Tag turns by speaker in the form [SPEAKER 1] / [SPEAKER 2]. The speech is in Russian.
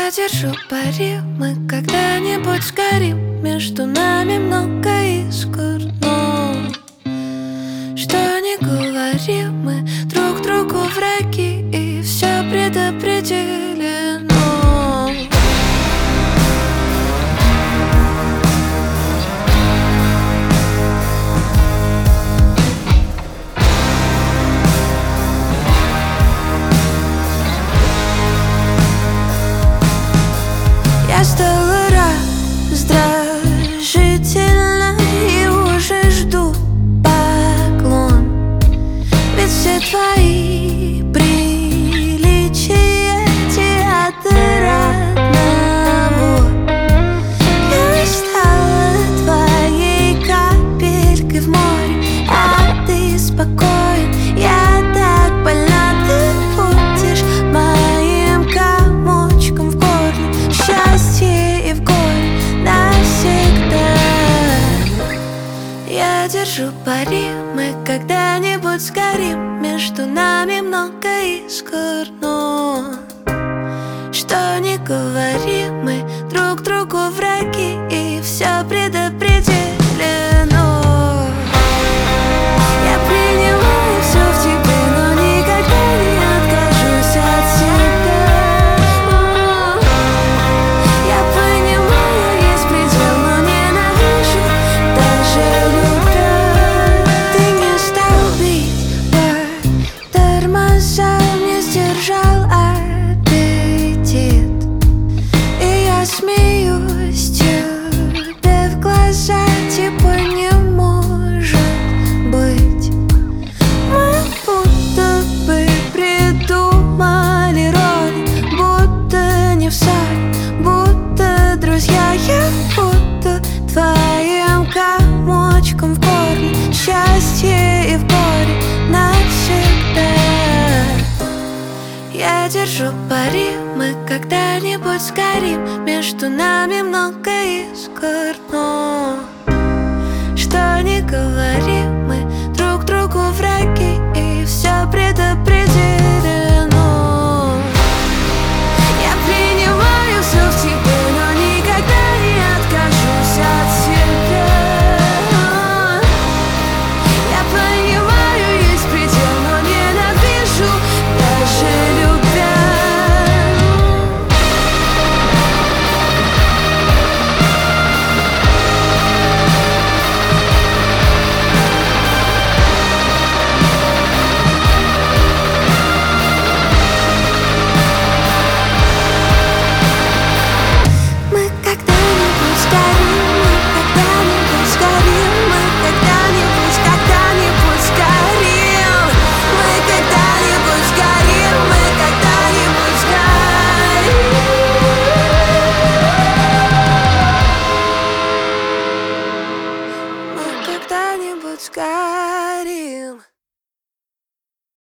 [SPEAKER 1] Я держу пари, мы когда-нибудь сгорим. Между нами много искр, но что ни говори, мы друг другу враги, и все предопределено. Я стала раздражительна и уже жду поклон. Ведь все твои приличия театра одного. Я стала твоей капелькой в море, а ты спокоен. Я так больна, ты будешь моим комочком в горле. Счастье и в горе навсегда. Я держу пари, мы когда-нибудь сгорим. Между нами много искр, но что ни говори, мы друг другу враги, и все предопределено. Я принимаю все в тебе, но никогда не откажусь от себя. Я понимаю, есть предел, но ненавижу даже любя. Ты не стал бить по тормозам, не сдержал аппетит. И я смеюсь тебе в глаза, типа не может быть. Мы будто бы придумали роли, будто не в ссоре, будто друзья. Я буду твоим комочком в горле. Счастье и в горе навсегда. Я держу пари, мы когда-нибудь сгорим. Между нами много искр, но что ни говори, мы друг другу враги, и все предопределено. Я принимаю все в тебе, но никогда не откажусь от себя. Я понимаю, есть предел, но ненавижу даже любя. Мы когда-нибудь сгорим, мы когда-нибудь сгорим, мы когда-нибудь сгорим. Мы когда-нибудь сгорим, мы когда-нибудь сгорим. Мы когда-нибудь сгорим.